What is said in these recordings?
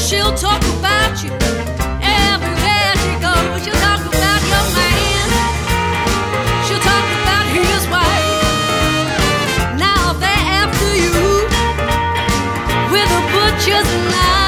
she'll talk about you everywhere she goes. She'll talk about your man. She'll talk about his wife. Now they're after you with a butcher's knife.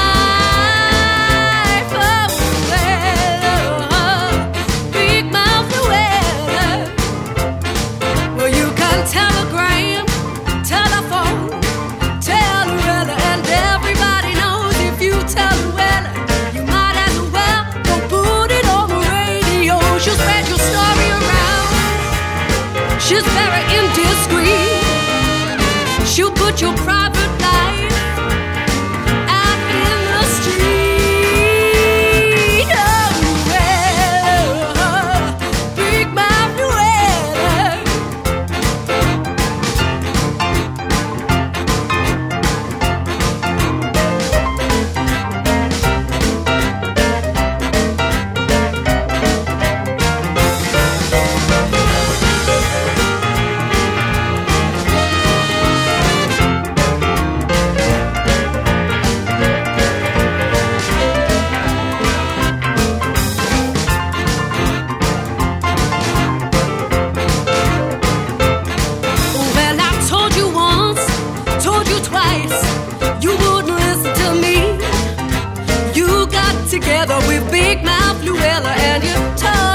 Telegram, telephone, tell Luella, and everybody knows if you tell Luella, you might as well go put it on the radio. She'll spread your story around. She's very indiscreet. She'll put your private life out in the street. Oh, Luella, big mouth Luella. Together with Big Mouth Luella, and you told